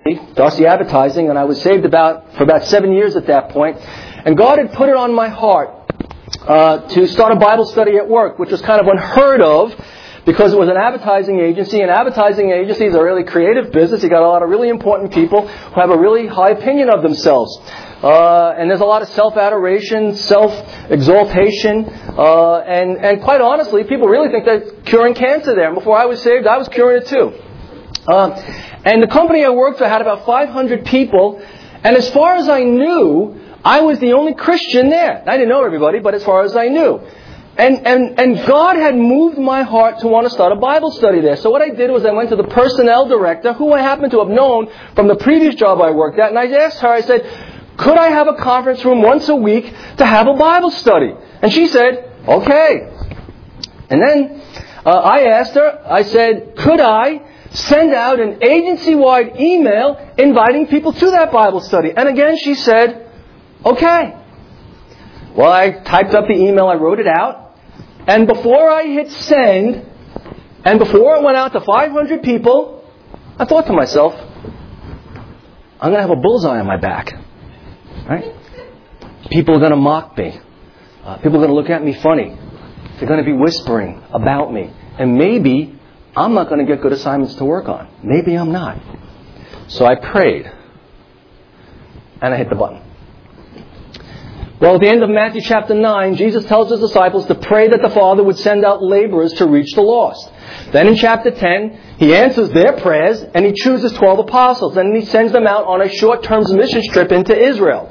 Darcy Advertising, and I was saved for about 7 years at that point. And God had put it on my heart to start a Bible study at work, which was kind of unheard of because it was an advertising agency, and advertising agencies are a really creative business. You got a lot of really important people who have a really high opinion of themselves. And there's a lot of self-adoration, self-exaltation, and quite honestly, people really think they're curing cancer there. And before I was saved, I was curing it too. And the company I worked for had about 500 people, and as far as I knew, I was the only Christian there. I didn't know everybody, but as far as I knew. And God had moved my heart to want to start a Bible study there. So what I did was I went to the personnel director, who I happened to have known from the previous job I worked at, and I asked her, I said, could I have a conference room once a week to have a Bible study? And she said, okay. And then I asked her, I said, could I send out an agency-wide email inviting people to that Bible study? And again, she said, okay. Well, I typed up the email, I wrote it out, and before I hit send, and before it went out to 500 people, I thought to myself, I'm going to have a bullseye on my back. Right? People are going to mock me. People are going to look at me funny. They're going to be whispering about me. And maybe I'm not going to get good assignments to work on. Maybe I'm not. So I prayed. And I hit the button. Well, at the end of Matthew chapter 9, Jesus tells his disciples to pray that the Father would send out laborers to reach the lost. Then in chapter 10, he answers their prayers and he chooses 12 apostles. And he sends them out on a short-term mission trip into Israel.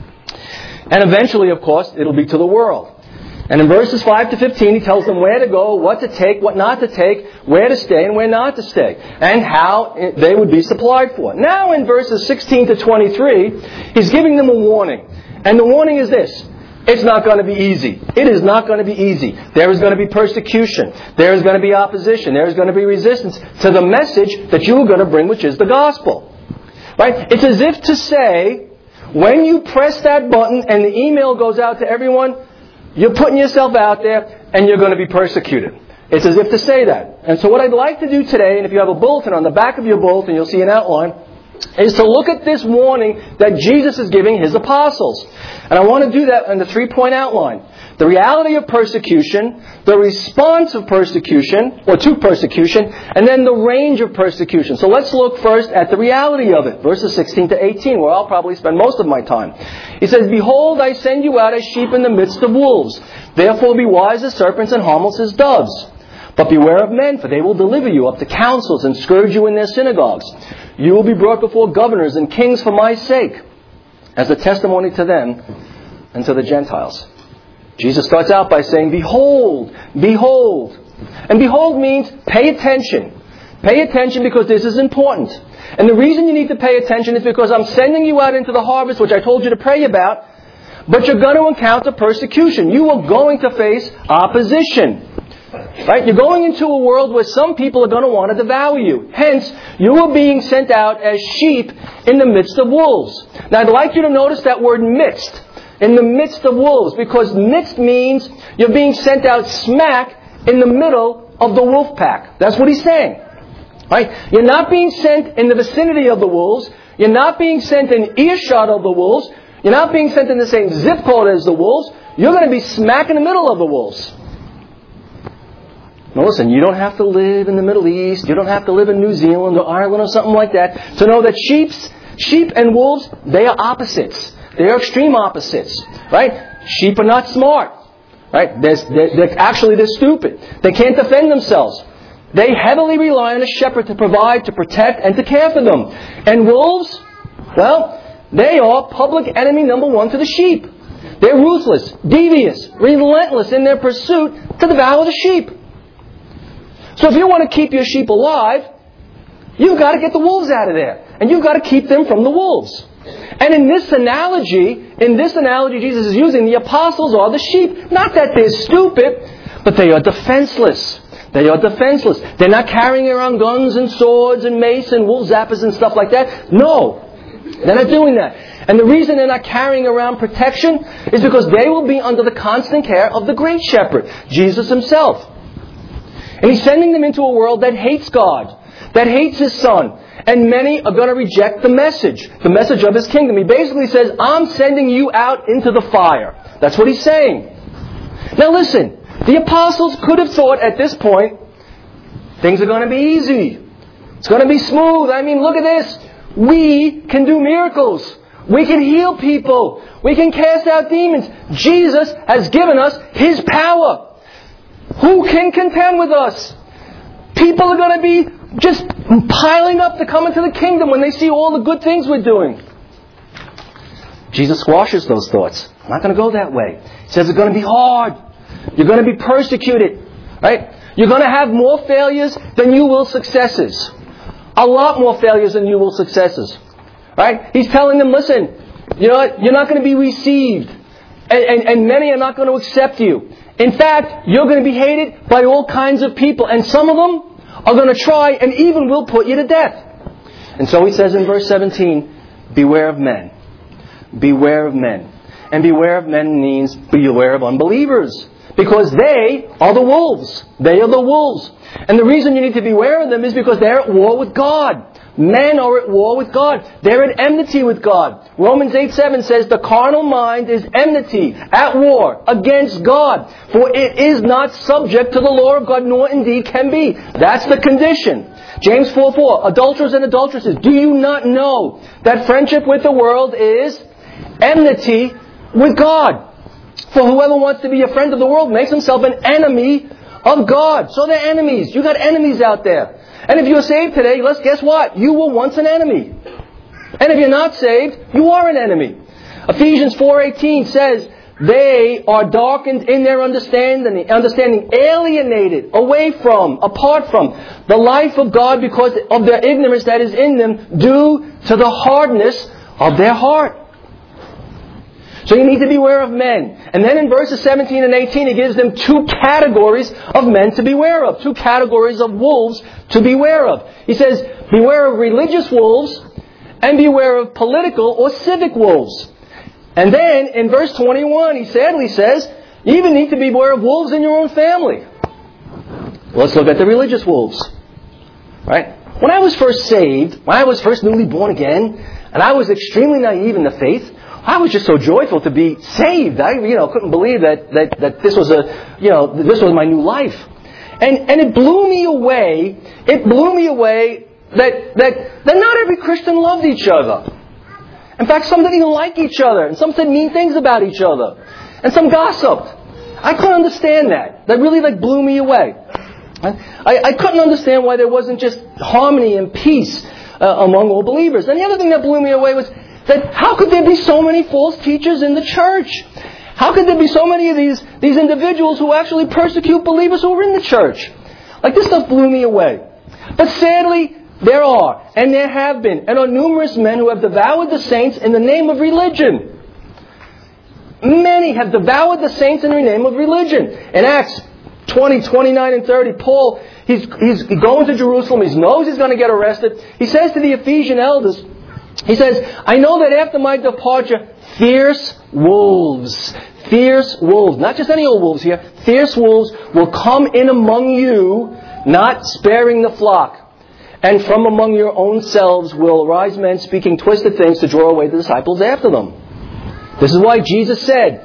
And eventually, of course, it'll be to the world. And in verses 5 to 15, he tells them where to go, what to take, what not to take, where to stay and where not to stay, and how they would be supplied for. Now in verses 16 to 23, he's giving them a warning. And the warning is this: it's not going to be easy. It is not going to be easy. There is going to be persecution. There is going to be opposition. There is going to be resistance to the message that you are going to bring, which is the gospel. Right? It's as if to say, when you press that button and the email goes out to everyone, you're putting yourself out there and you're going to be persecuted. It's as if to say that. And so what I'd like to do today, and if you have a bulletin, on the back of your bulletin you'll see an outline, is to look at this warning that Jesus is giving his apostles. And I want to do that in the 3-point outline. The reality of persecution, the response of persecution, or to persecution, and then the range of persecution. So let's look first at the reality of it. Verses 16 to 18, where I'll probably spend most of my time. He says, behold, I send you out as sheep in the midst of wolves. Therefore be wise as serpents and harmless as doves. But beware of men, for they will deliver you up to councils and scourge you in their synagogues. You will be brought before governors and kings for my sake, as a testimony to them and to the Gentiles. Jesus starts out by saying, behold, behold. And behold means pay attention. Pay attention because this is important. And the reason you need to pay attention is because I'm sending you out into the harvest, which I told you to pray about, but you're going to encounter persecution. You are going to face opposition. Right? You're going into a world where some people are going to want to devour you. Hence, you are being sent out as sheep in the midst of wolves. Now, I'd like you to notice that word midst. In the midst of wolves. Because midst means you're being sent out smack in the middle of the wolf pack. That's what he's saying. Right? You're not being sent in the vicinity of the wolves. You're not being sent in earshot of the wolves. You're not being sent in the same zip code as the wolves. You're going to be smack in the middle of the wolves. Now listen, you don't have to live in the Middle East. You don't have to live in New Zealand or Ireland or something like that to know that sheep and wolves, they are opposites. They are extreme opposites. Right? Sheep are not smart. Right? They're stupid. They can't defend themselves. They heavily rely on a shepherd to provide, to protect, and to care for them. And wolves, well, they are public enemy number one to the sheep. They're ruthless, devious, relentless in their pursuit to devour the sheep. So if you want to keep your sheep alive, you've got to get the wolves out of there. And you've got to keep them from the wolves. And in this analogy Jesus is using, the apostles are the sheep. Not that they're stupid, but they are defenseless. They are defenseless. They're not carrying around guns and swords and mace and wolf zappers and stuff like that. No. They're not doing that. And the reason they're not carrying around protection is because they will be under the constant care of the great shepherd, Jesus himself. And he's sending them into a world that hates God, that hates His Son. And many are going to reject the message of His kingdom. He basically says, I'm sending you out into the fire. That's what He's saying. Now listen, the apostles could have thought at this point, things are going to be easy. It's going to be smooth. I mean, look at this. We can do miracles. We can heal people. We can cast out demons. Jesus has given us His power. Who can contend with us? People are going to be just piling up to come into the kingdom when they see all the good things we're doing. Jesus squashes those thoughts. I'm not going to go that way. He says it's going to be hard. You're going to be persecuted. Right? You're going to have more failures than you will successes. A lot more failures than you will successes. Right? He's telling them, listen, you know what? You're not going to be received. And many are not going to accept you. In fact, you're going to be hated by all kinds of people. And some of them are going to try and even will put you to death. And so he says in verse 17, beware of men. Beware of men. And beware of men means beware of unbelievers. Because they are the wolves. They are the wolves. And the reason you need to beware of them is because they're at war with God. Men are at war with God. They're at enmity with God. Romans 8:7 says the carnal mind is enmity, at war, against God. For it is not subject to the law of God, nor indeed can be. That's the condition. James 4:4, adulterers and adulteresses, do you not know that friendship with the world is enmity with God? For whoever wants to be a friend of the world makes himself an enemy of God. So they're enemies. You got enemies out there. And if you're saved today, guess what? You were once an enemy. And if you're not saved, you are an enemy. Ephesians 4:18 says, they are darkened in their understanding, alienated away from, apart from the life of God because of their ignorance that is in them due to the hardness of their heart. So you need to beware of men. And then in verses 17 and 18, he gives them two categories of men to beware of. Two categories of wolves to beware of. He says, beware of religious wolves and beware of political or civic wolves. And then in verse 21, he sadly says, you even need to beware of wolves in your own family. Let's look at the religious wolves. Right? When I was first saved, when I was first newly born again, and I was extremely naive in the faith, I was just so joyful to be saved. I, couldn't believe that this was this was my new life. And it blew me away. It blew me away that not every Christian loved each other. In fact, some didn't even like each other. And some said mean things about each other. And some gossiped. I couldn't understand that. That really blew me away. I couldn't understand why there wasn't just harmony and peace among all believers. And the other thing that blew me away was that how could there be so many false teachers in the church? How could there be so many of these individuals who actually persecute believers who are in the church? This stuff blew me away. But sadly, there are, and there have been, and are numerous men who have devoured the saints in the name of religion. Many have devoured the saints in the name of religion. In Acts 20, 29 and 30, Paul, he's going to Jerusalem. He knows he's going to get arrested. He says to the Ephesian elders, he says, I know that after my departure, fierce wolves, not just any old wolves here, fierce wolves will come in among you, not sparing the flock. And from among your own selves will arise men speaking twisted things to draw away the disciples after them. This is why Jesus said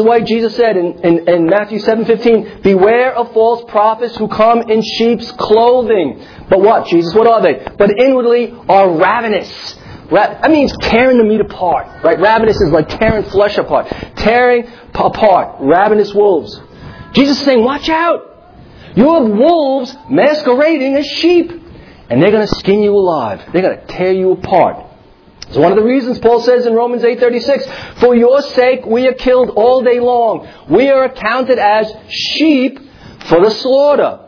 in Matthew 7:15, beware of false prophets who come in sheep's clothing. But what, Jesus? What are they? But inwardly are ravenous. That means tearing the meat apart. Right? Ravenous is like tearing flesh apart. Tearing apart. Ravenous wolves. Jesus is saying, watch out. You have wolves masquerading as sheep. And they're going to skin you alive. They're going to tear you apart. So one of the reasons Paul says in Romans 8:36, for your sake we are killed all day long. We are accounted as sheep for the slaughter.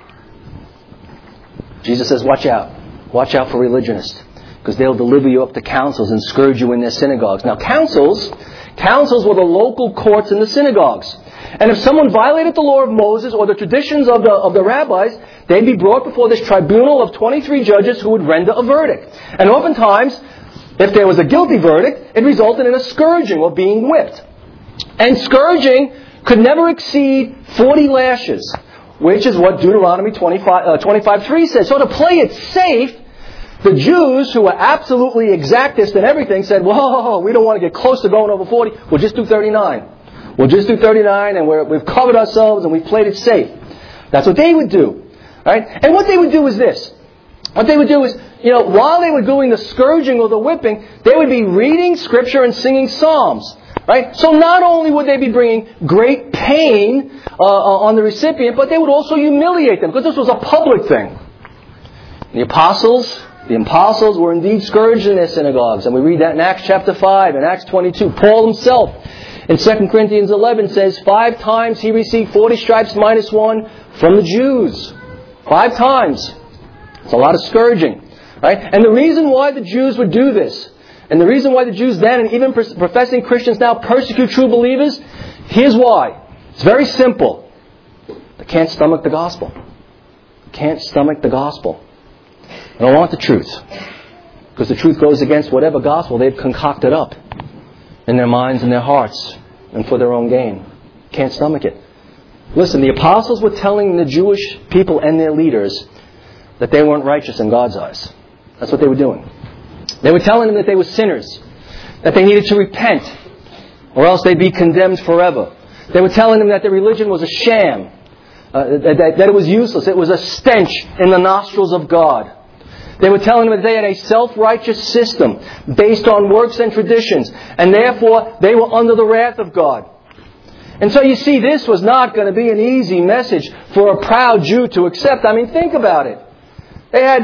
Jesus says, watch out. Watch out for religionists. Because they'll deliver you up to councils and scourge you in their synagogues. Now councils were the local courts in the synagogues. And if someone violated the law of Moses or the traditions of the rabbis, they'd be brought before this tribunal of 23 judges who would render a verdict. And oftentimes, if there was a guilty verdict, it resulted in a scourging or being whipped. And scourging could never exceed 40 lashes. which is what Deuteronomy 25:3 says. So to play it safe, the Jews, who were absolutely exactist in everything, said, whoa, we don't want to get close to going over 40. We'll just do 39. We'll just do 39, and we've covered ourselves, and we've played it safe. That's what they would do. Right? And what they would do is this. What they would do is, while they were doing the scourging or the whipping, they would be reading Scripture and singing psalms. Right? So not only would they be bringing great pain on the recipient, but they would also humiliate them, because this was a public thing. The apostles were indeed scourged in their synagogues, and we read that in Acts chapter 5 and Acts 22. Paul himself, in 2 Corinthians 11, says 5 times he received 40 stripes minus 1 from the Jews. 5 times. It's a lot of scourging. Right? And the reason why the Jews would do this, and the reason why the Jews then, and even professing Christians now, persecute true believers, here's why. It's very simple. They can't stomach the gospel. Can't stomach the gospel. They don't want the truth. Because the truth goes against whatever gospel they've concocted up in their minds and their hearts, and for their own gain. Can't stomach it. Listen, the apostles were telling the Jewish people and their leaders that they weren't righteous in God's eyes. That's what they were doing. They were telling them that they were sinners, that they needed to repent, or else they'd be condemned forever. They were telling them that their religion was a sham, that it was useless, it was a stench in the nostrils of God. They were telling them that they had a self-righteous system based on works and traditions, and therefore they were under the wrath of God. And so you see, this was not going to be an easy message for a proud Jew to accept. I mean, think about it. They had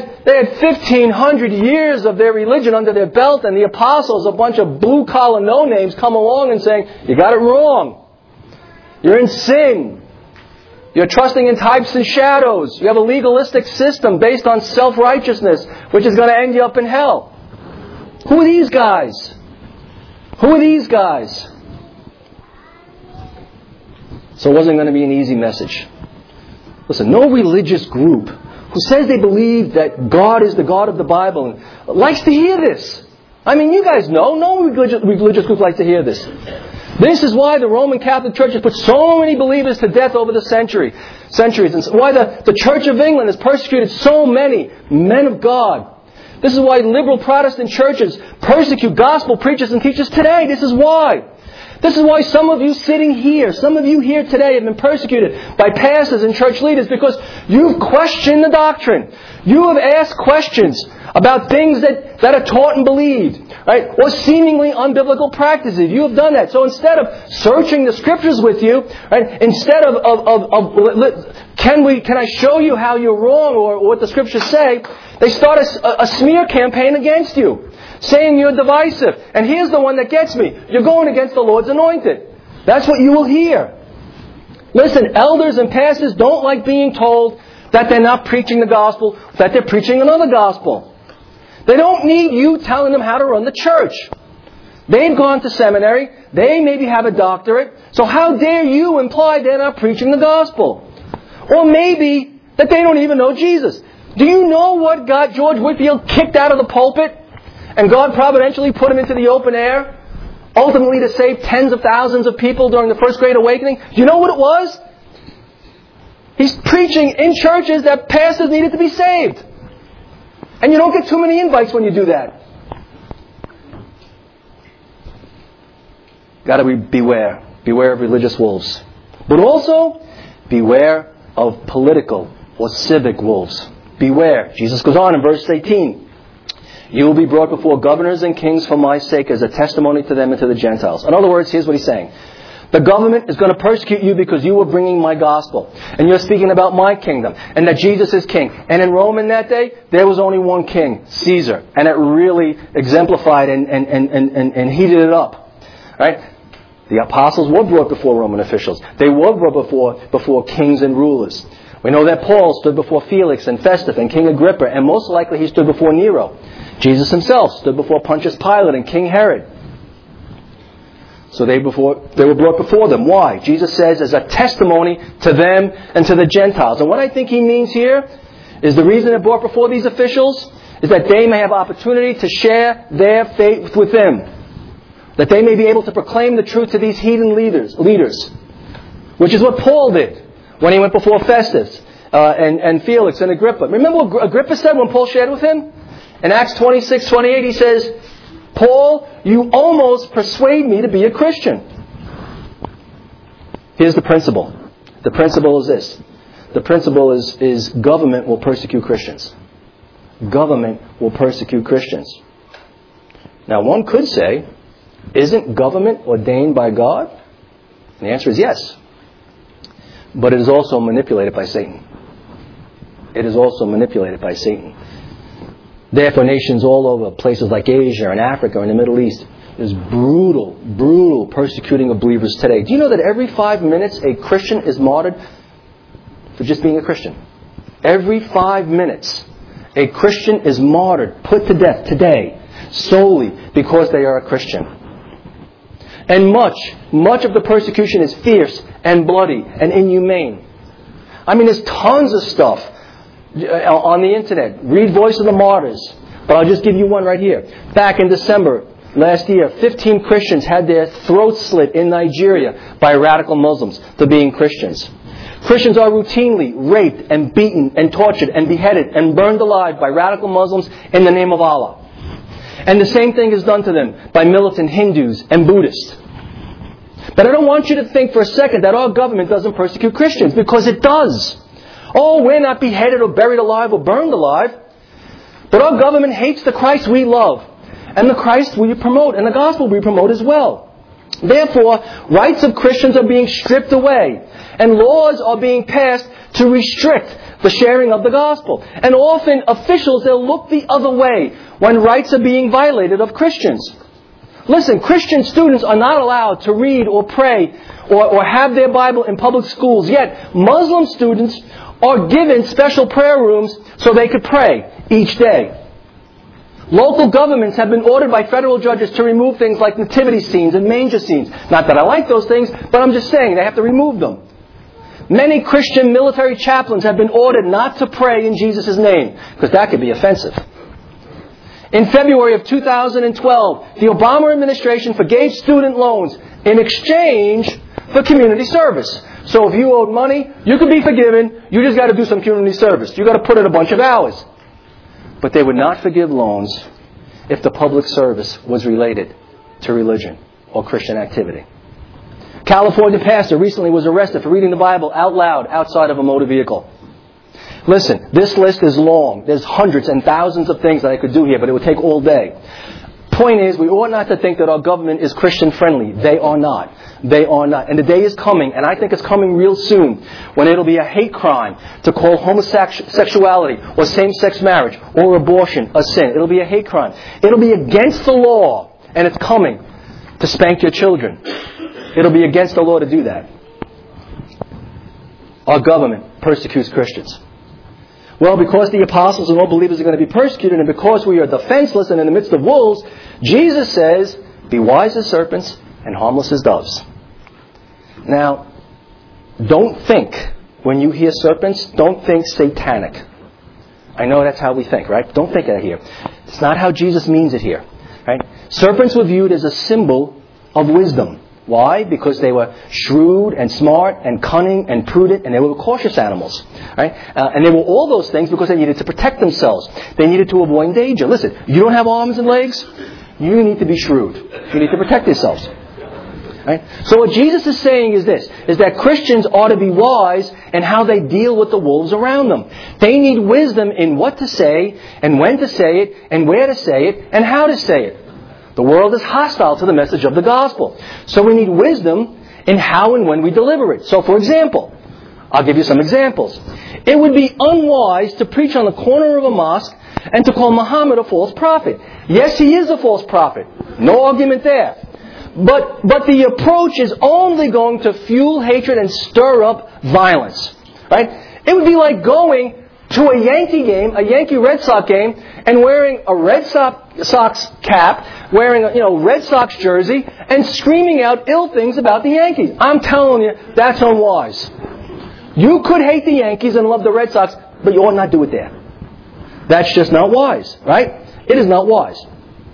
1,500 years of their religion under their belt, and the apostles, a bunch of blue-collar no-names, come along and saying, you got it wrong. You're in sin. You're trusting in types and shadows. You have a legalistic system based on self-righteousness, which is going to end you up in hell. Who are these guys? Who are these guys? So it wasn't going to be an easy message. Listen, no religious group who says they believe that God is the God of the Bible likes to hear this. I mean, you guys know, no religious group likes to hear this. This is why the Roman Catholic Church has put so many believers to death over the centuries, and why the Church of England has persecuted so many men of God. This is why liberal Protestant churches persecute gospel preachers and teachers today. This is why. This is why some of you sitting here, some of you here today have been persecuted by pastors and church leaders, because you've questioned the doctrine. You have asked questions about things that are taught and believed, right? Or seemingly unbiblical practices. You have done that. So instead of searching the Scriptures with you, right? Instead can I show you how you're wrong or what the Scriptures say? They start a smear campaign against you, saying you're divisive. And here's the one that gets me. You're going against the Lord's anointed. That's what you will hear. Listen, elders and pastors don't like being told that they're not preaching the gospel, that they're preaching another gospel. They don't need you telling them how to run the church. They've gone to seminary. They maybe have a doctorate. So how dare you imply they're not preaching the gospel? Or maybe that they don't even know Jesus. Do you know what got George Whitefield kicked out of the pulpit? And God providentially put him into the open air, ultimately to save tens of thousands of people during the First Great Awakening. Do you know what it was? He's preaching in churches that pastors needed to be saved. And you don't get too many invites when you do that. Got to beware. Beware of religious wolves. But also, beware of political or civic wolves. Beware. Jesus goes on in verse 18. You will be brought before governors and kings for my sake as a testimony to them and to the Gentiles. In other words, here's what he's saying. The government is going to persecute you because you were bringing my gospel. And you're speaking about my kingdom. And that Jesus is king. And in Rome in that day, there was only one king, Caesar. And it really exemplified and heated it up. Right? The apostles were brought before Roman officials. They were brought before kings and rulers. We know that Paul stood before Felix and Festus and King Agrippa. And most likely he stood before Nero. Jesus himself stood before Pontius Pilate and King Herod. So they were brought before them. Why? Jesus says as a testimony to them and to the Gentiles. And what I think he means here is the reason they're brought before these officials is that they may have opportunity to share their faith with them. That they may be able to proclaim the truth to these heathen leaders. Which is what Paul did. when he went before Festus and Felix and Agrippa. Remember what Agrippa said when Paul shared with him? In Acts 26:28, he says, Paul, you almost persuade me to be a Christian. Here's the principle. The principle is this. The principle is government will persecute Christians. Government will persecute Christians. Now, one could say, isn't government ordained by God? And the answer is yes. But it is also manipulated by Satan. It is also manipulated by Satan. Therefore, nations all over, places like Asia and Africa and the Middle East, there's brutal persecuting of believers today. Do you know that every 5 minutes a Christian is martyred for just being a Christian? Every 5 minutes a Christian is martyred, put to death today, solely because they are a Christian. And much of the persecution is fierce and bloody and inhumane. I mean, there's tons of stuff on the internet. Read Voice of the Martyrs. But I'll just give you one right here. Back in December last year, 15 Christians had their throats slit in Nigeria by radical Muslims for being Christians. Christians are routinely raped and beaten and tortured and beheaded and burned alive by radical Muslims in the name of Allah. And the same thing is done to them by militant Hindus and Buddhists. But I don't want you to think for a second that our government doesn't persecute Christians, because it does. Oh, we're not beheaded or buried alive or burned alive. But our government hates the Christ we love and the Christ we promote and the gospel we promote as well. Therefore, rights of Christians are being stripped away and laws are being passed to restrict the sharing of the gospel. And often officials, they'll look the other way when rights are being violated of Christians. Listen, Christian students are not allowed to read or pray or have their Bible in public schools. Yet, Muslim students are given special prayer rooms so they could pray each day. Local governments have been ordered by federal judges to remove things like nativity scenes and manger scenes. Not that I like those things, but I'm just saying they have to remove them. Many Christian military chaplains have been ordered not to pray in Jesus' name, because that could be offensive. In February of 2012, the Obama administration forgave student loans in exchange for community service. So if you owed money, you could be forgiven. You just got to do some community service. You got to put in a bunch of hours. But they would not forgive loans if the public service was related to religion or Christian activity. California pastor recently was arrested for reading the Bible out loud outside of a motor vehicle. Listen, this list is long. There's hundreds and thousands of things that I could do here, but it would take all day. Point is, we ought not to think that our government is Christian friendly. They are not. They are not. And the day is coming, and I think it's coming real soon, when it'll be a hate crime to call homosexuality or same-sex marriage or abortion a sin. It'll be a hate crime. It'll be against the law, and it's coming, to spank your children. It'll be against the law to do that. Our government persecutes Christians. Well, because the apostles and all believers are going to be persecuted, and because we are defenseless and in the midst of wolves, Jesus says, be wise as serpents and harmless as doves. Now, don't think, when you hear serpents, don't think satanic. I know that's how we think, right? Don't think that here. It's not how Jesus means it here. Right? Serpents were viewed as a symbol of wisdom. Why? Because they were shrewd and smart and cunning and prudent, and they were cautious animals. Right? And they were all those things because they needed to protect themselves. They needed to avoid danger. Listen, you don't have arms and legs? You need to be shrewd. You need to protect yourselves. Right? So what Jesus is saying is this, is that Christians ought to be wise in how they deal with the wolves around them. They need wisdom in what to say, and when to say it, and where to say it, and how to say it. The world is hostile to the message of the gospel. So we need wisdom in how and when we deliver it. So for example, I'll give you some examples. It would be unwise to preach on the corner of a mosque and to call Muhammad a false prophet. Yes, he is a false prophet. No argument there. But the approach is only going to fuel hatred and stir up violence. Right? It would be like going to a Yankee game, a Yankee Red Sox game, and wearing a Red Sox cap, wearing a Red Sox jersey, and screaming out ill things about the Yankees. I'm telling you, that's unwise. You could hate the Yankees and love the Red Sox, but you ought not do it there. That's just not wise, right? It is not wise.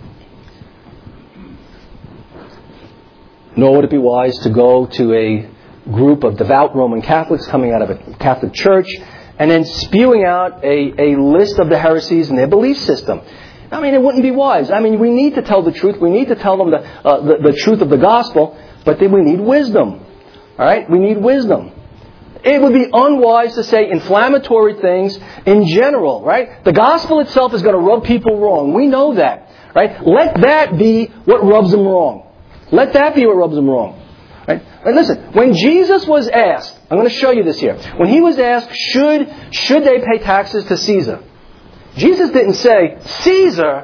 Nor would it be wise to go to a group of devout Roman Catholics coming out of a Catholic church and then spewing out a list of the heresies in their belief system. I mean, it wouldn't be wise. I mean, we need to tell the truth. We need to tell them the truth of the gospel, but then we need wisdom. All right? We need wisdom. It would be unwise to say inflammatory things in general, right? The gospel itself is going to rub people wrong. We know that, right? Let that be what rubs them wrong. Let that be what rubs them wrong. Right? And listen, when Jesus was asked, I'm going to show you this here. When he was asked, should they pay taxes to Caesar? Jesus didn't say, Caesar,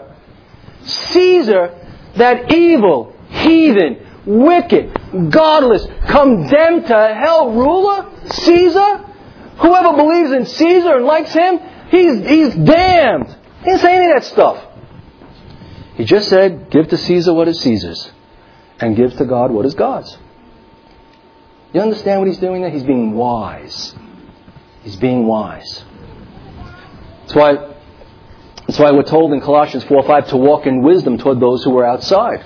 that evil, heathen, wicked, godless, condemned to hell ruler, Caesar? Whoever believes in Caesar and likes him, he's damned. He didn't say any of that stuff. He just said, give to Caesar what is Caesar's, and give to God what is God's. You understand what he's doing there? He's being wise. He's being wise. That's why we're told in Colossians 4:5 to walk in wisdom toward those who are outside.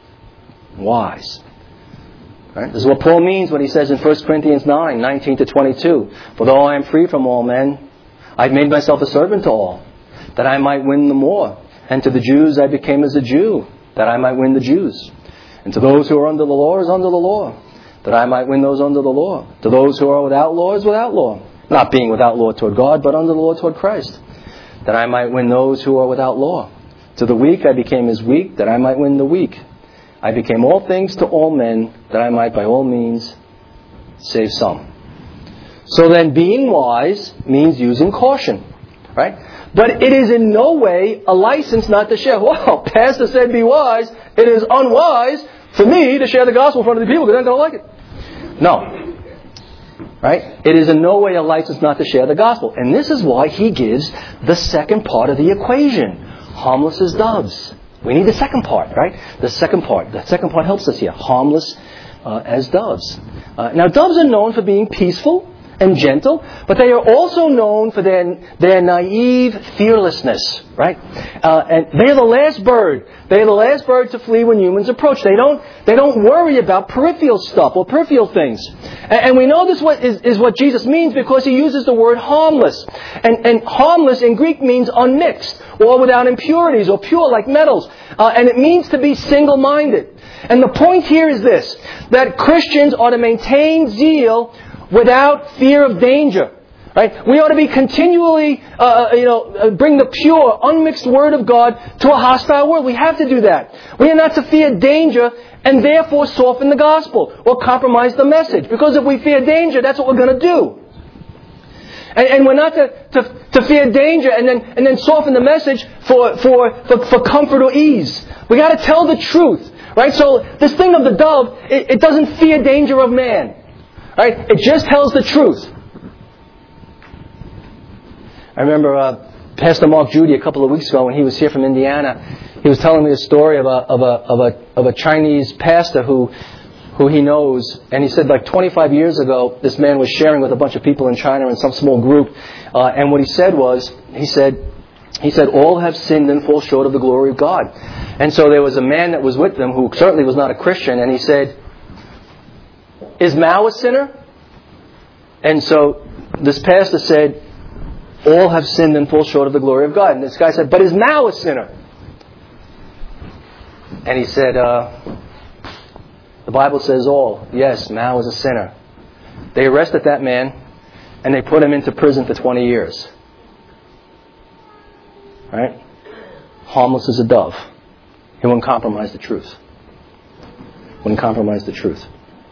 Wise. Right? This is what Paul means when he says in 1 Corinthians 9:19-22, for though I am free from all men, I've made myself a servant to all, that I might win the more. And to the Jews I became as a Jew, that I might win the Jews. And to those who are under the law is under the law, that I might win those under the law. To those who are without law is without law. Not being without law toward God, but under the law toward Christ, that I might win those who are without law. To the weak I became as weak, that I might win the weak. I became all things to all men, that I might by all means save some. So then being wise means using caution. Right? But it is in no way a license not to share. Well, Pastor said be wise. It is unwise for me to share the gospel in front of the people because they're not going to like it. No. Right? It is in no way a license not to share the gospel. And this is why he gives the second part of the equation. Harmless as doves. We need the second part, right? The second part helps us here. Harmless as doves. Now, doves are known for being peaceful and gentle, but they are also known for their naive fearlessness, right? And they are the last bird. They are the last bird to flee when humans approach. They don't worry about peripheral stuff or peripheral things. And we know this is what Jesus means because he uses the word harmless. And harmless in Greek means unmixed or without impurities or pure like metals. And it means to be single-minded. And the point here is this, that Christians are to maintain zeal without fear of danger. Right? We ought to be continually, bring the pure, unmixed Word of God to a hostile world. We have to do that. We are not to fear danger and therefore soften the gospel or compromise the message. Because if we fear danger, that's what we're going to do. And we're not to fear danger and then soften the message for comfort or ease. We got to tell the truth. Right? So this thing of the dove, it doesn't fear danger of man. Right? It just tells the truth. I remember Pastor Mark Judy a couple of weeks ago when he was here from Indiana. He was telling me a story of a Chinese pastor who he knows, and he said like 25 years ago, this man was sharing with a bunch of people in China in some small group, and what he said was, he said, all have sinned and fall short of the glory of God. And so there was a man that was with them who certainly was not a Christian, and he said, is Mao a sinner? And so this pastor said, all have sinned and fall short of the glory of God. And this guy said, but is Mao a sinner? And he said, the Bible says all. Yes, Mao is a sinner. They arrested that man and they put him into prison for 20 years. Right? Harmless as a dove. He wouldn't compromise the truth. Wouldn't compromise the truth.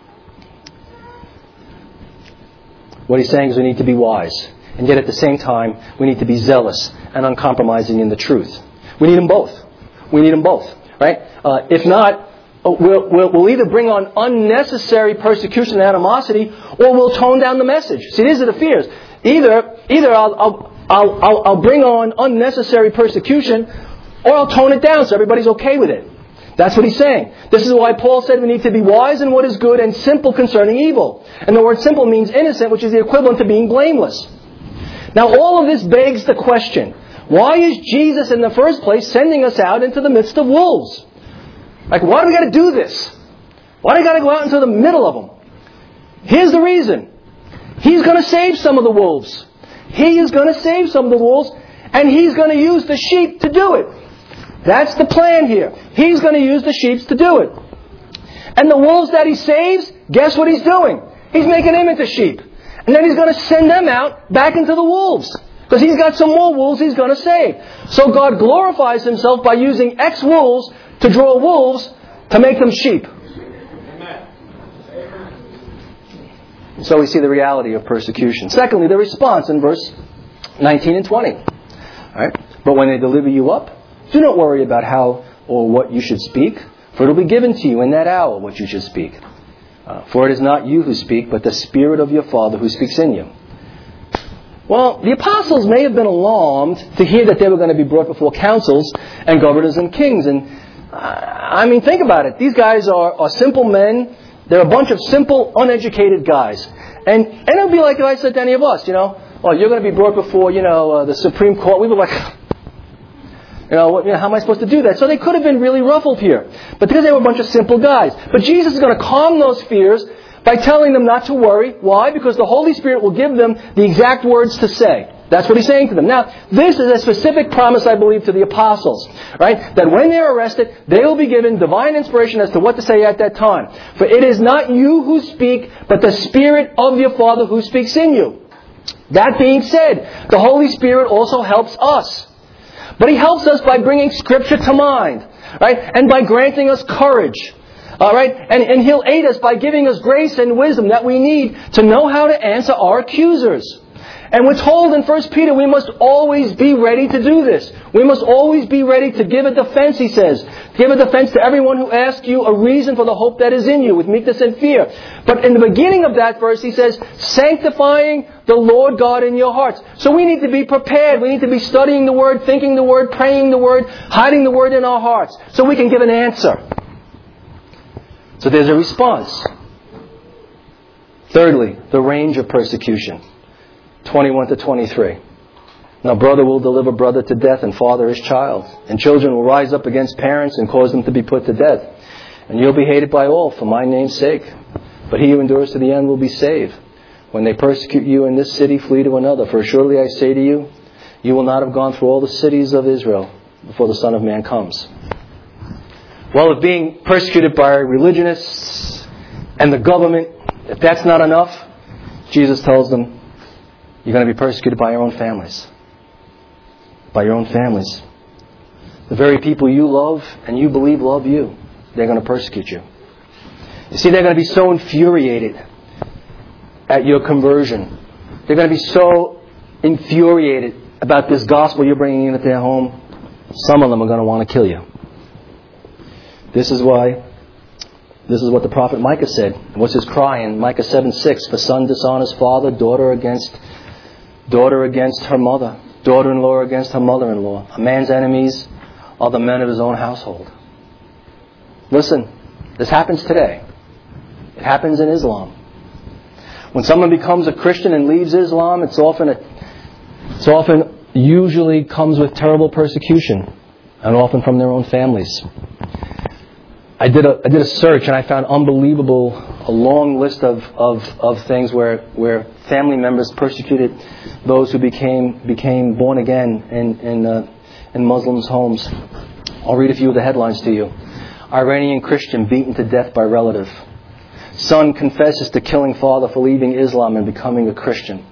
What he's saying is we need to be wise. And yet at the same time, we need to be zealous and uncompromising in the truth. We need them both. We need them both. Right? If not, we'll either bring on unnecessary persecution and animosity, or we'll tone down the message. See, these are the fears. Either I'll bring on unnecessary persecution, or I'll tone it down so everybody's okay with it. That's what he's saying. This is why Paul said we need to be wise in what is good and simple concerning evil. And the word simple means innocent, which is the equivalent to being blameless. Now all of this begs the question, why is Jesus in the first place sending us out into the midst of wolves? Like, why do we got to do this? Why do we got to go out into the middle of them? Here's the reason. He's going to save some of the wolves. He is going to save some of the wolves, and He's going to use the sheep to do it. That's the plan here. He's going to use the sheep to do it. And the wolves that He saves, guess what He's doing? He's making them into sheep. And then He's going to send them out back into the wolves. Because He's got some more wolves He's going to save. So God glorifies Himself by using ex-wolves to draw wolves to make them sheep. So we see the reality of persecution. Secondly, the response in verse 19 and 20. All right? But when they deliver you up, do not worry about how or what you should speak, for it will be given to you in that hour what you should speak. For it is not you who speak, but the Spirit of your Father who speaks in you. Well, the apostles may have been alarmed to hear that they were going to be brought before councils and governors and kings. And think about it. These guys are simple men. They're a bunch of simple, uneducated guys. And it would be like if I said to any of us, you're going to be brought before, the Supreme Court. We were like, how am I supposed to do that? So they could have been really ruffled here. But because they were a bunch of simple guys. But Jesus is going to calm those fears by telling them not to worry. Why? Because the Holy Spirit will give them the exact words to say. That's what He's saying to them. Now, this is a specific promise, I believe, to the apostles. Right? That when they're arrested, they will be given divine inspiration as to what to say at that time. For it is not you who speak, but the Spirit of your Father who speaks in you. That being said, the Holy Spirit also helps us. But He helps us by bringing Scripture to mind. Right? And by granting us courage. All right? And He'll aid us by giving us grace and wisdom that we need to know how to answer our accusers. And we're told in 1 Peter we must always be ready to do this. We must always be ready to give a defense, he says. Give a defense to everyone who asks you a reason for the hope that is in you with meekness and fear. But in the beginning of that verse he says, sanctifying the Lord God in your hearts. So we need to be prepared. We need to be studying the Word, thinking the Word, praying the Word, hiding the Word in our hearts. So we can give an answer. So there's a response. Thirdly, the range of persecution. 21 to 23. Now brother will deliver brother to death and father his child. And children will rise up against parents and cause them to be put to death. And you'll be hated by all for my name's sake. But he who endures to the end will be saved. When they persecute you in this city, flee to another. For surely I say to you, you will not have gone through all the cities of Israel before the Son of Man comes. Well, if being persecuted by religionists and the government, if that's not enough, Jesus tells them, you're going to be persecuted by your own families. By your own families. The very people you love and you believe love you, they're going to persecute you. You see, they're going to be so infuriated at your conversion. They're going to be so infuriated about this gospel you're bringing into their home. Some of them are going to want to kill you. This is what the prophet Micah said. What's his cry in Micah 7:6? For son dishonors father, daughter against her mother, daughter-in-law against her mother-in-law. A man's enemies are the men of his own household. Listen, this happens today. It happens in Islam. When someone becomes a Christian and leaves Islam, it's often usually comes with terrible persecution, and often from their own families. I did a search and I found a long list of things where family members persecuted those who became born again in Muslims' homes. I'll read a few of the headlines to you. Iranian Christian beaten to death by relative. Son confesses to killing father for leaving Islam and becoming a Christian.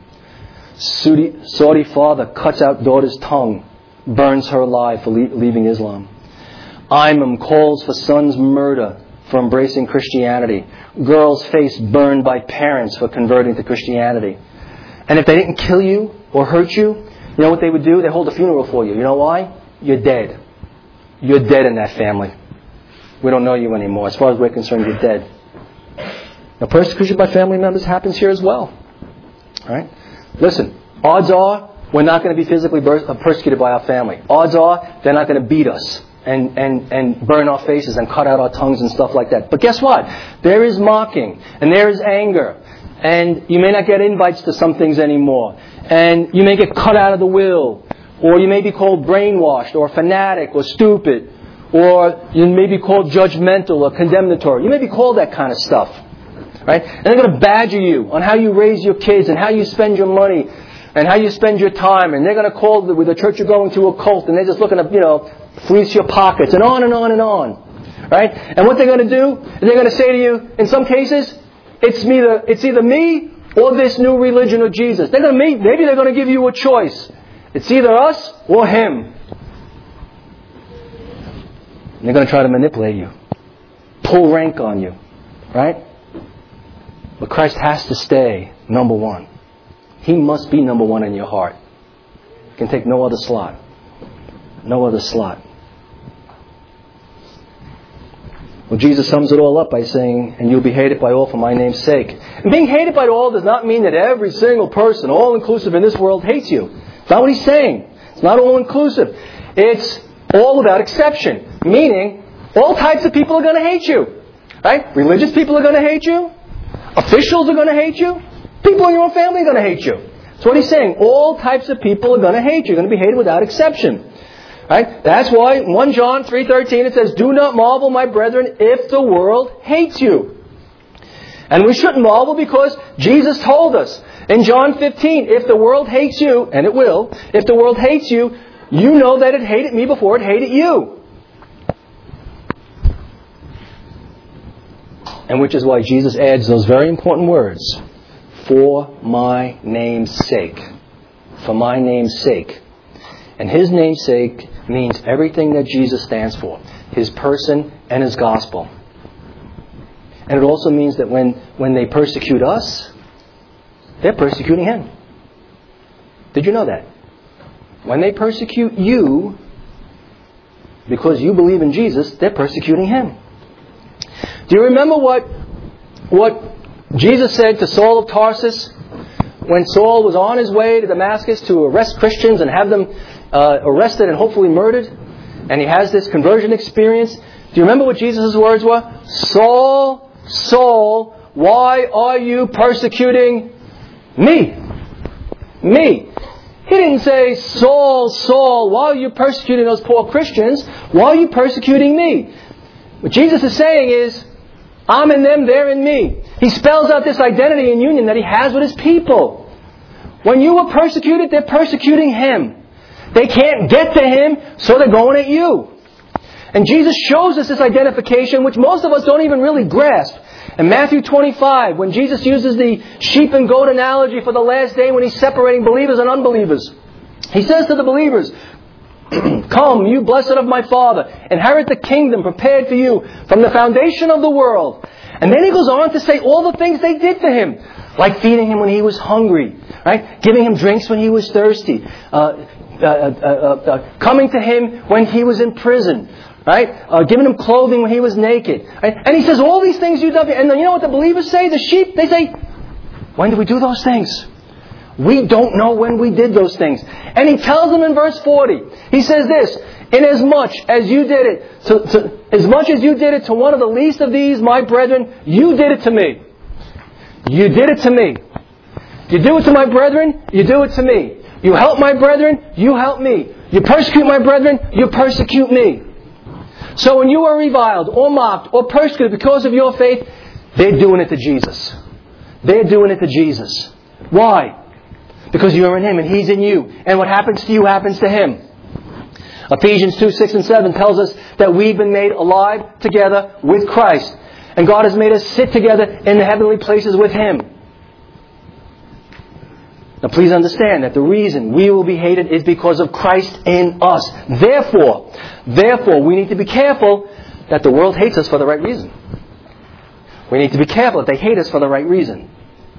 Saudi father cuts out daughter's tongue, burns her alive for leaving Islam. Imam calls for son's murder for embracing Christianity. Girl's face burned by parents for converting to Christianity. And if they didn't kill you or hurt you, you know what they would do? They hold a funeral for you. You know why? You're dead. You're dead in that family. We don't know you anymore. As far as we're concerned, you're dead. Now, persecution by family members happens here as well. All right? Listen, odds are we're not going to be physically persecuted by our family. Odds are they're not going to beat us and burn our faces and cut out our tongues and stuff like that. But guess what? There is mocking and there is anger. And you may not get invites to some things anymore. And you may get cut out of the will. Or you may be called brainwashed or fanatic or stupid. Or you may be called judgmental or condemnatory. You may be called that kind of stuff. Right? And they're going to badger you on how you raise your kids and how you spend your money and how you spend your time. And they're going to call the church you're going to a cult, and they're just looking to, fleece your pockets, and on and on and on. Right? And what they're going to do is they're going to say to you, in some cases, it's either me or this new religion of Jesus. Maybe they're going to give you a choice. It's either us or him. And they're going to try to manipulate you, pull rank on you. Right? But Christ has to stay number one. He must be number one in your heart. You can take no other slot. No other slot. Well, Jesus sums it all up by saying, and you'll be hated by all for my name's sake. And being hated by all does not mean that every single person, all inclusive in this world, hates you. It's not what he's saying. It's not all inclusive. It's all without exception. Meaning, all types of people are going to hate you. Right? Religious people are going to hate you. Officials are going to hate you. People in your own family are going to hate you. That's what he's saying. All types of people are going to hate you. You're going to be hated without exception. Right? That's why in 1 John 3:13 it says, "Do not marvel, my brethren, if the world hates you." And we shouldn't marvel because Jesus told us in John 15, if the world hates you, and it will, if the world hates you, you know that it hated me before it hated you. And which is why Jesus adds those very important words, for my name's sake. For my name's sake. And His name's sake means everything that Jesus stands for. His person and His gospel. And it also means that when they persecute us, they're persecuting Him. Did you know that? When they persecute you, because you believe in Jesus, they're persecuting Him. Do you remember what Jesus said to Saul of Tarsus when Saul was on his way to Damascus to arrest Christians and have them arrested and hopefully murdered? And he has this conversion experience. Do you remember what Jesus' words were? Saul, Saul, why are you persecuting me? Me. He didn't say, Saul, Saul, why are you persecuting those poor Christians? Why are you persecuting me? What Jesus is saying is, I'm in them, they're in me. He spells out this identity and union that He has with His people. When you were persecuted, they're persecuting Him. They can't get to Him, so they're going at you. And Jesus shows us this identification, which most of us don't even really grasp. In Matthew 25, when Jesus uses the sheep and goat analogy for the last day when He's separating believers and unbelievers, He says to the believers, come, you blessed of my Father, inherit the kingdom prepared for you from the foundation of the world. And then He goes on to say all the things they did to Him, like feeding Him when He was hungry, right? Giving Him drinks when He was thirsty, coming to Him when He was in prison, right? Giving Him clothing when He was naked. Right? And He says all these things you done. And you know what the believers say? The sheep, they say, when did we do those things? We don't know when we did those things. And He tells them in verse 40, He says this, inasmuch as you did it, as much as you did it to one of the least of these, my brethren, you did it to me. You did it to me. You do it to my brethren, you do it to me. You help my brethren, you help me. You persecute my brethren, you persecute me. So when you are reviled or mocked or persecuted because of your faith, they're doing it to Jesus. They're doing it to Jesus. Why? Because you're in Him and He's in you. And what happens to you happens to Him. Ephesians 2:6 and 7 tells us that we've been made alive together with Christ. And God has made us sit together in the heavenly places with Him. Now please understand that the reason we will be hated is because of Christ in us. Therefore, we need to be careful that the world hates us for the right reason. We need to be careful that they hate us for the right reason.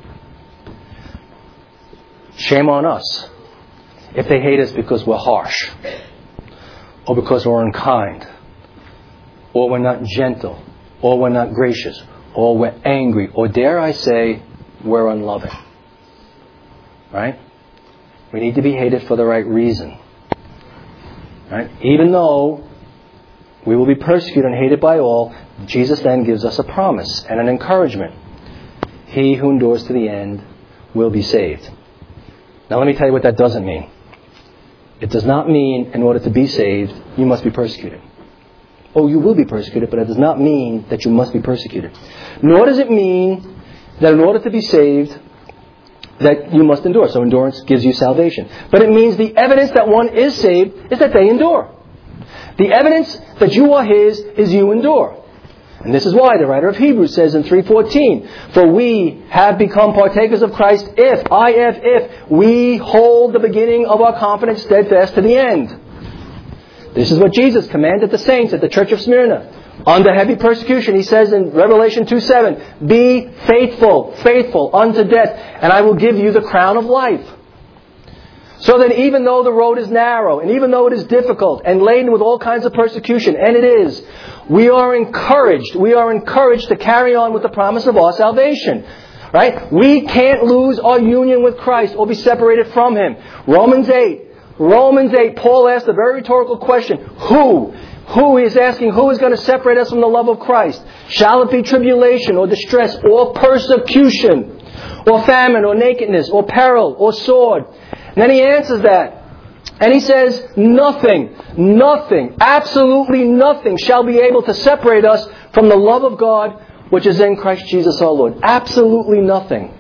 Shame on us if they hate us because we're harsh, or because we're unkind, or we're not gentle, or we're not gracious, or we're angry, or dare I say, we're unloving. Right? We need to be hated for the right reason. Right? Even though we will be persecuted and hated by all, Jesus then gives us a promise and an encouragement. He who endures to the end will be saved. Now let me tell you what that doesn't mean. It does not mean in order to be saved, you must be persecuted. Oh, you will be persecuted, but it does not mean that you must be persecuted. Nor does it mean that in order to be saved, that you must endure. So endurance gives you salvation. But it means the evidence that one is saved is that they endure. The evidence that you are His is you endure. And this is why the writer of Hebrews says in 3:14, "For we have become partakers of Christ if we hold the beginning of our confidence steadfast to the end." This is what Jesus commanded the saints at the church of Smyrna. Under heavy persecution, He says in Revelation 2:7, "Be faithful unto death, and I will give you the crown of life." So then even though the road is narrow, and even though it is difficult, and laden with all kinds of persecution, and it is, we are encouraged to carry on with the promise of our salvation. Right? We can't lose our union with Christ or be separated from Him. Romans 8, Paul asked a very rhetorical question. Who is asking, who is going to separate us from the love of Christ? Shall it be tribulation or distress or persecution or famine or nakedness or peril or sword? And then he answers that. And he says, nothing, absolutely nothing shall be able to separate us from the love of God which is in Christ Jesus our Lord. Absolutely nothing.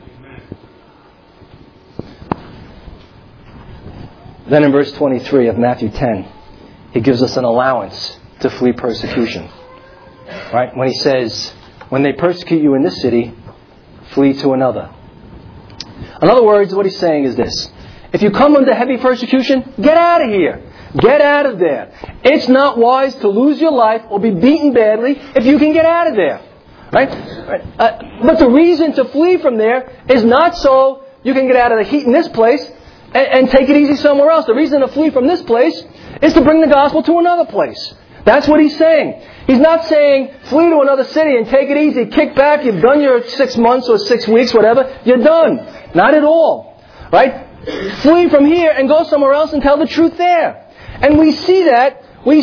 Then in verse 23 of Matthew 10, He gives us an allowance to flee persecution. Right? When He says, when they persecute you in this city, flee to another. In other words, what He's saying is this. If you come under heavy persecution, get out of here. Get out of there. It's not wise to lose your life or be beaten badly if you can get out of there. Right? But the reason to flee from there is not so you can get out of the heat in this place and take it easy somewhere else. The reason to flee from this place is to bring the gospel to another place. That's what He's saying. He's not saying flee to another city and take it easy, kick back, you've done your 6 months or 6 weeks, whatever, you're done. Not at all. Right? Flee from here and go somewhere else and tell the truth there. And we see that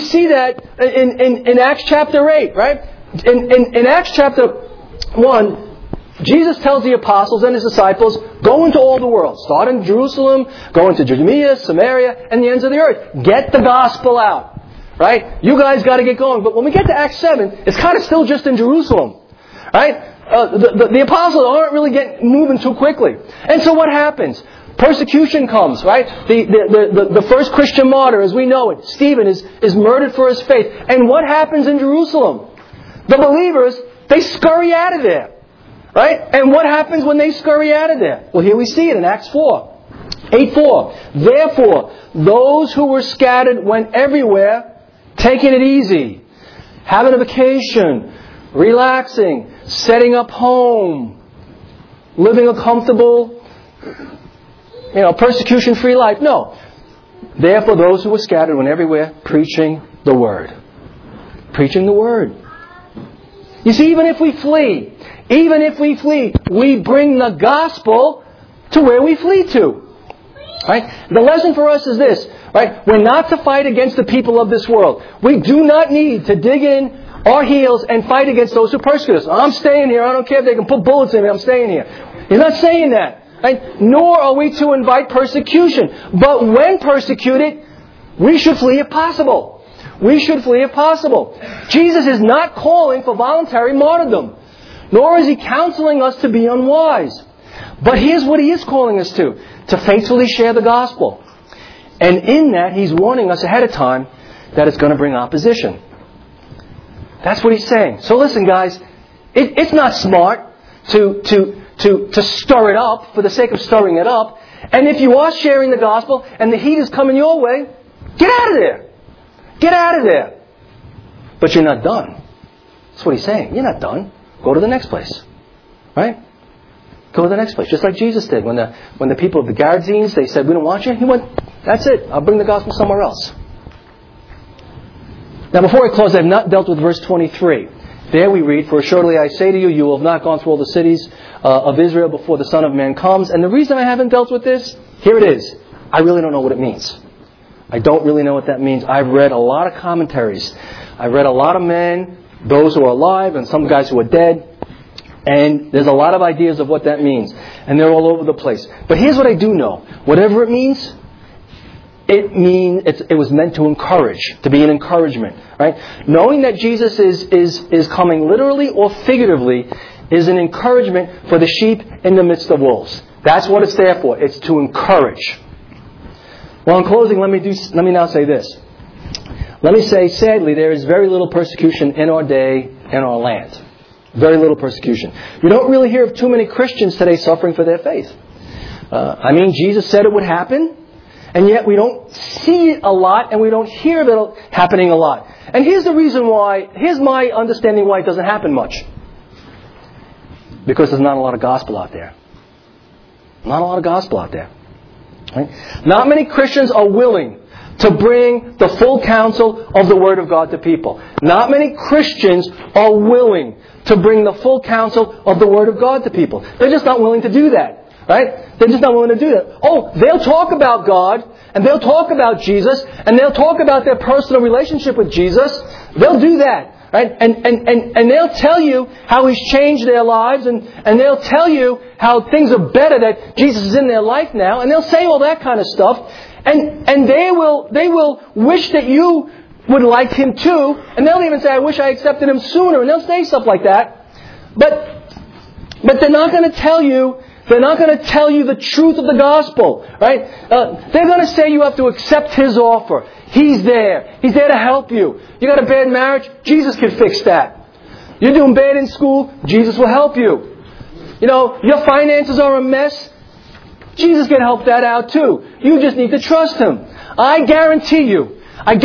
in Acts chapter 8, right? In Acts chapter 1, Jesus tells the apostles and His disciples, go into all the world. Start in Jerusalem, go into Judea, Samaria, and the ends of the earth. Get the gospel out. Right? You guys got to get going. But when we get to Acts 7, it's kind of still just in Jerusalem. Right? The apostles aren't really moving too quickly. And so what happens? Persecution comes, right? The first Christian martyr, as we know it, Stephen, is murdered for his faith. And what happens in Jerusalem? The believers, they scurry out of there. Right? And what happens when they scurry out of there? Well, here we see it in Acts 4. 8:4. Therefore, those who were scattered went everywhere, taking it easy, having a vacation, relaxing, setting up home, living a comfortable, persecution-free life. No. Therefore, those who were scattered went everywhere preaching the Word. Preaching the Word. You see, even if we flee, we bring the gospel to where we flee to. Right? The lesson for us is this. Right? We're not to fight against the people of this world. We do not need to dig in our heels and fight against those who persecute us. I'm staying here. I don't care if they can put bullets in me. I'm staying here. You're not saying that. Right? Nor are we to invite persecution. But when persecuted, we should flee if possible. We should flee if possible. Jesus is not calling for voluntary martyrdom. Nor is He counseling us to be unwise. But here's what He is calling us to faithfully share the gospel. And in that, He's warning us ahead of time that it's going to bring opposition. That's what He's saying. So listen, guys, it's not smart to stir it up for the sake of stirring it up. And if you are sharing the gospel and the heat is coming your way, get out of there. Get out of there. But you're not done. That's what He's saying. You're not done. Go to the next place. Right? Go to the next place. Just like Jesus did. When the people of the Gadarenes, they said, we don't want you. He went, that's it. I'll bring the gospel somewhere else. Now before I close, I have not dealt with verse 23. There we read, for assuredly I say to you, you will have not gone through all the cities of Israel before the Son of Man comes. And the reason I haven't dealt with this, here it is. I really don't know what it means. I don't really know what that means. I've read a lot of commentaries. I've read a lot of men, those who are alive and some guys who are dead. And there's a lot of ideas of what that means. And they're all over the place. But here's what I do know. Whatever it means, it was meant to encourage, to be an encouragement. Right? Knowing that Jesus is coming literally or figuratively is an encouragement for the sheep in the midst of wolves. That's what it's there for. It's to encourage. Well, in closing, let me now say this. Let me say, sadly, there is very little persecution in our day, in our land. Very little persecution. We don't really hear of too many Christians today suffering for their faith. Jesus said it would happen, and yet we don't see it a lot, and we don't hear of it happening a lot. And here's the reason why. Here's my understanding why it doesn't happen much. Because there's not a lot of gospel out there. Not a lot of gospel out there. Right? Not many Christians are willing to bring the full counsel of the Word of God to people. Not many Christians are willing to bring the full counsel of the Word of God to people. They're just not willing to do that. Right? They're just not willing to do that. Oh, they'll talk about God, and they'll talk about Jesus, and they'll talk about their personal relationship with Jesus. They'll do that. Right? And they'll tell you how He's changed their lives, and they'll tell you how things are better, that Jesus is in their life now, and they'll say all that kind of stuff. And they will wish that you would like Him too, and they'll even say, I wish I accepted Him sooner, and they'll say stuff like that. But they're not going to tell you the truth of the gospel, right? They're going to say you have to accept His offer. He's there. He's there to help you. You got a bad marriage? Jesus can fix that. You're doing bad in school? Jesus will help you. You know, your finances are a mess? Jesus can help that out too. You just need to trust Him. I guarantee you,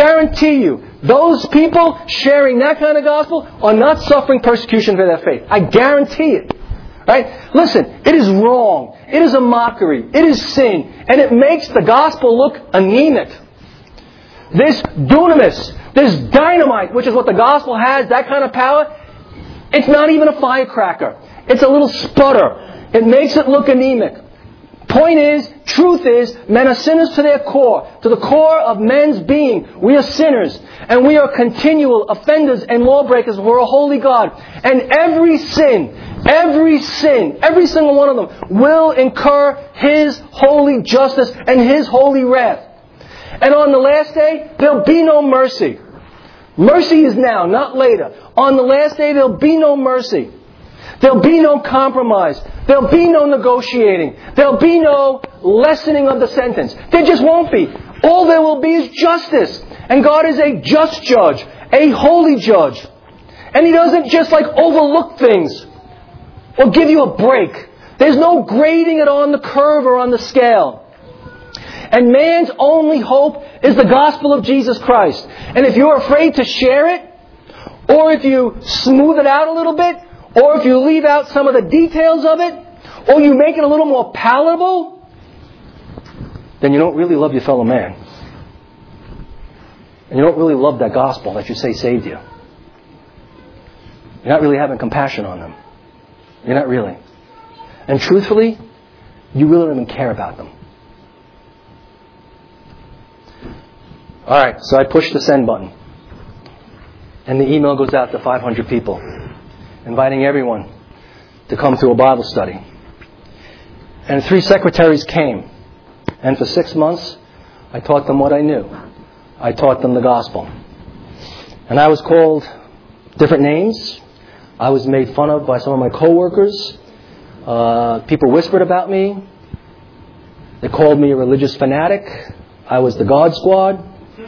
those people sharing that kind of gospel are not suffering persecution for their faith. I guarantee it. Right? Listen, it is wrong. It is a mockery. It is sin. And it makes the gospel look anemic. This dunamis, this dynamite, which is what the gospel has, that kind of power, it's not even a firecracker. It's a little sputter. It makes it look anemic. Point is, truth is, men are sinners to their core. To the core of men's being, we are sinners. And we are continual offenders and lawbreakers before a holy God. And every sin, every single one of them will incur His holy justice and His holy wrath. And on the last day, there'll be no mercy. Mercy is now, not later. On the last day, there'll be no mercy. There'll be no compromise. There'll be no negotiating. There'll be no lessening of the sentence. There just won't be. All there will be is justice. And God is a just judge, a holy judge. And He doesn't just overlook things or give you a break. There's no grading it on the curve or on the scale. And man's only hope is the gospel of Jesus Christ. And if you're afraid to share it, or if you smooth it out a little bit, or if you leave out some of the details of it, or you make it a little more palatable, then you don't really love your fellow man. And you don't really love that gospel that you say saved you. You're not really having compassion on them. You're not really. And truthfully, you really don't even care about them. Alright, so I push the send button. And the email goes out to 500 people, inviting everyone to come to a Bible study. And 3 secretaries came. And for 6 months, I taught them what I knew. I taught them the gospel. And I was called different names. I was made fun of by some of my co-workers. People whispered about me. They called me a religious fanatic. I was the God Squad.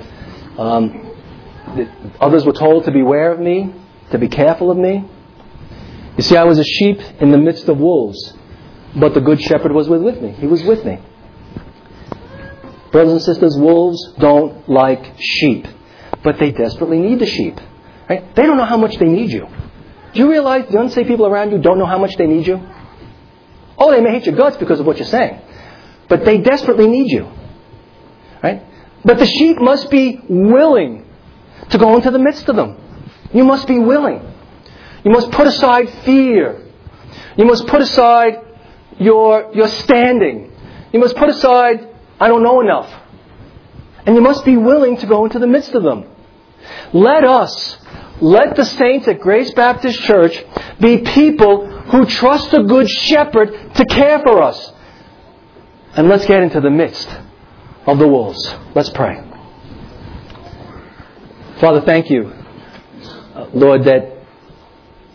Others were told to beware of me, to be careful of me. You see, I was a sheep in the midst of wolves, but the good shepherd was with me. He was with me. Brothers and sisters, wolves don't like sheep, but they desperately need the sheep. Right? They don't know how much they need you. Do you realize the unsaved people around you don't know how much they need you? Oh, they may hate your guts because of what you're saying, but they desperately need you. Right? But the sheep must be willing to go into the midst of them. You must be willing. You must put aside fear. You must put aside your standing. You must put aside, I don't know enough. And you must be willing to go into the midst of them. Let the saints at Grace Baptist Church be people who trust the Good Shepherd to care for us. And let's get into the midst of the wolves. Let's pray. Father, thank you, Lord, that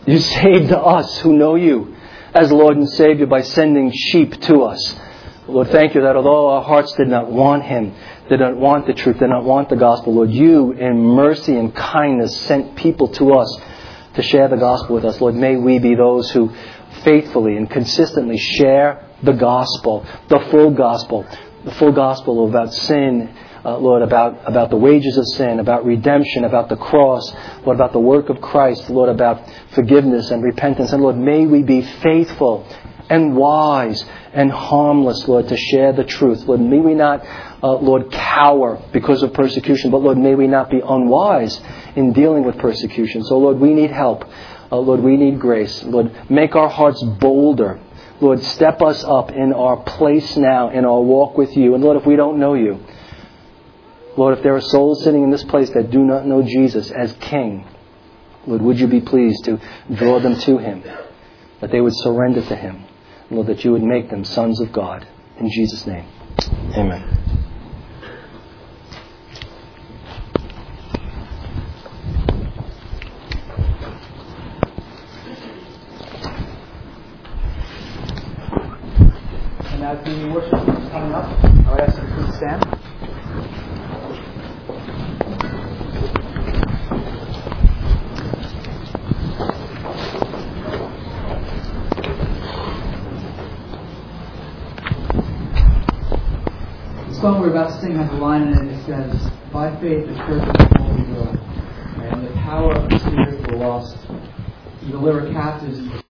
You saved us who know you as Lord and Savior by sending sheep to us. Lord, thank you that although our hearts did not want Him, did not want the truth, did not want the gospel, Lord, you in mercy and kindness sent people to us to share the gospel with us. Lord, may we be those who faithfully and consistently share the gospel, the full gospel about sin, Lord, about the wages of sin, about redemption, about the cross, Lord, about the work of Christ, Lord, about forgiveness and repentance. And Lord, may we be faithful and wise and harmless, Lord, to share the truth. Lord, may we not, Lord, cower because of persecution, but Lord, may we not be unwise in dealing with persecution. So Lord, we need help. Lord, we need grace. Lord, make our hearts bolder. Lord, step us up in our place now, in our walk with you. And Lord, if we don't know you, Lord, if there are souls sitting in this place that do not know Jesus as King, Lord, would you be pleased to draw them to Him, that they would surrender to Him, Lord, that you would make them sons of God. In Jesus' name, amen. And as the worship is coming up, I would ask you to please stand. The song we're about to sing has a line in it that says, "By faith the church will only grow, and the power of the Spirit will lost. You deliver captives